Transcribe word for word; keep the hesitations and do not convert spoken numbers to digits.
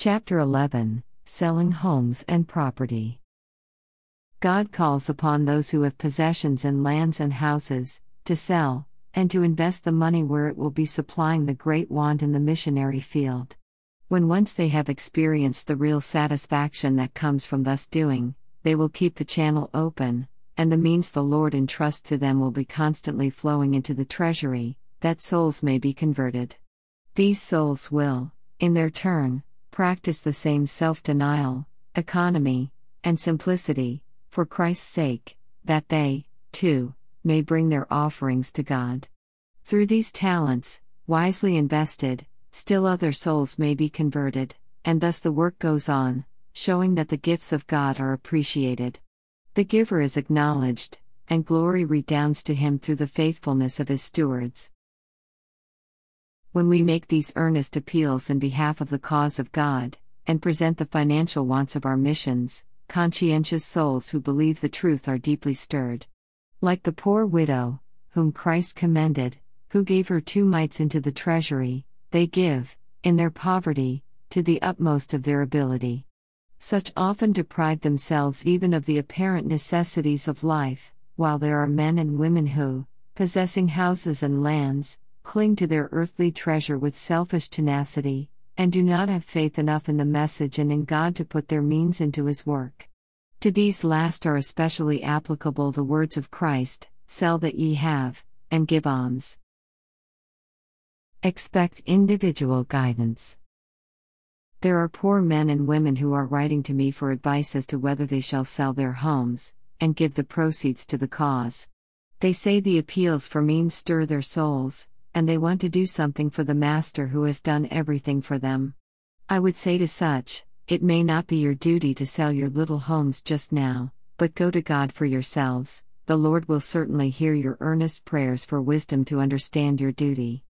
Chapter eleven, Selling Homes and Property. God calls upon those who have possessions in lands and houses, to sell, and to invest the money where it will be supplying the great want in the missionary field. When once they have experienced the real satisfaction that comes from thus doing, they will keep the channel open, and the means the Lord entrusts to them will be constantly flowing into the treasury, that souls may be converted. These souls will, in their turn, practice the same self-denial, economy, and simplicity, for Christ's sake, that they, too, may bring their offerings to God. Through these talents, wisely invested, still other souls may be converted, and thus the work goes on, showing that the gifts of God are appreciated. The giver is acknowledged, and glory redounds to him through the faithfulness of his stewards. When we make these earnest appeals in behalf of the cause of God, and present the financial wants of our missions, conscientious souls who believe the truth are deeply stirred. Like the poor widow, whom Christ commended, who gave her two mites into the treasury, they give, in their poverty, to the utmost of their ability. Such often deprive themselves even of the apparent necessities of life, while there are men and women who, possessing houses and lands, cling to their earthly treasure with selfish tenacity, and do not have faith enough in the message and in God to put their means into His work. To these last are especially applicable the words of Christ, "Sell that ye have, and give alms." Expect individual guidance. There are poor men and women who are writing to me for advice as to whether they shall sell their homes, and give the proceeds to the cause. They say the appeals for means stir their souls, and they want to do something for the Master who has done everything for them. I would say to such, it may not be your duty to sell your little homes just now, but go to God for yourselves. The Lord will certainly hear your earnest prayers for wisdom to understand your duty.